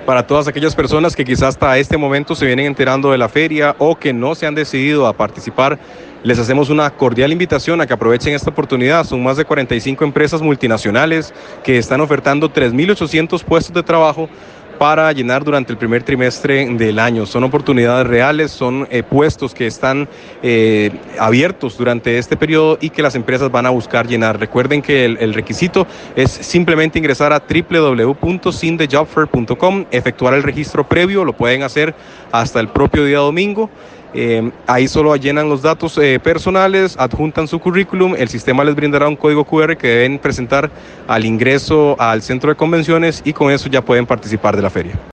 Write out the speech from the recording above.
Para todas aquellas personas que quizás hasta este momento se vienen enterando de la feria o que no se han decidido a participar, les hacemos una cordial invitación a que aprovechen esta oportunidad. Son más de 45 empresas multinacionales que están ofertando 3.800 puestos de trabajo para llenar durante el primer trimestre del año. Son oportunidades reales, son puestos que están abiertos durante este periodo y que las empresas van a buscar llenar. Recuerden que el requisito es simplemente ingresar a www.cindejobfair.com, efectuar el registro previo, lo pueden hacer hasta el propio día domingo. Ahí solo llenan los datos personales, adjuntan su currículum, el sistema les brindará un código QR que deben presentar al ingreso al centro de convenciones y con eso ya pueden participar de la feria.